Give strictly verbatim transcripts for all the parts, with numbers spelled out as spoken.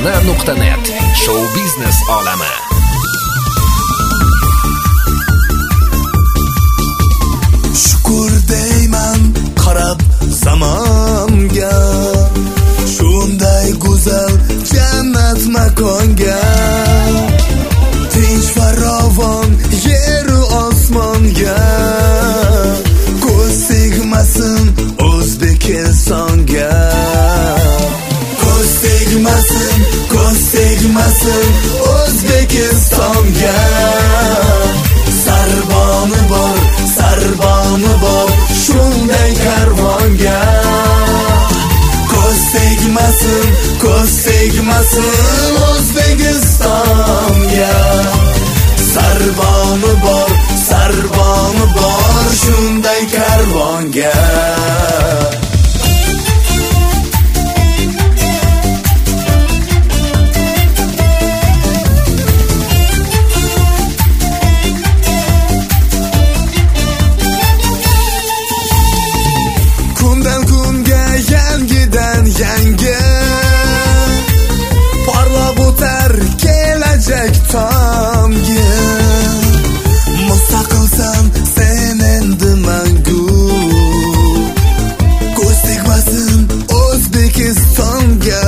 nuqta net. Show biznes olami. Shukr deyman qarab zamonga, shunday go'zal jannat makonga. Tinch farovon yeru osmonga, ko'z tegmasin O'zbekistonga. Ko'z tegmasin, ko'z tegmasin O'zbekistonga. Sarboni bor, sarboni bor shunday karvonga. Ko'z tegmasin, ko'z tegmasin O'zbekistonga. Sarboni bor, sarboni bor shunday karvonga. Kundan kunga yangidan yangi parlab o'tar kelajak tomga. Mustaqilsan sen endi mangu, ko'z tegmasin O'zbekistonga.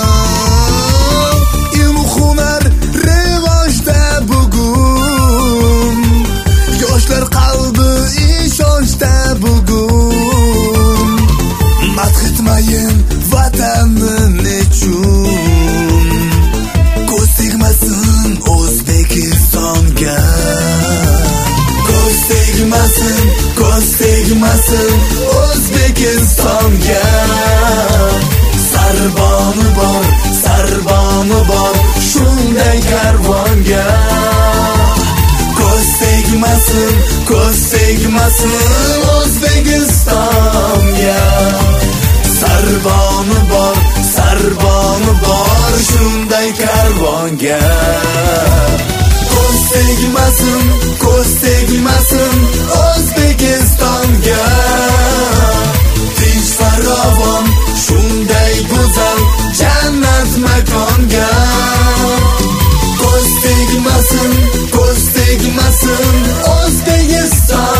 Ilm hunar rivojda bugun, yoshlar qalbi ishonchda bugun. Madh etmayin vatanni nechun, ko'z tegmasin O'zbekistonga. Ko'z tegmasin, ko'z tegmasin O'zbekistonga. Sarboni bor, sarboni bor shunday karvonga. Ko'z tegmasin, ko'z tegmasin O'zbekistonga. Sarboni bor, sarboni bor shunday karvonga. Ko'z tegmasin, ko'z tegmasin O'zbekistonga. Tinch farovon shunday go'zal jannat makonga. Ko'z tegmasin, ko'z tegmasin O'zbekiston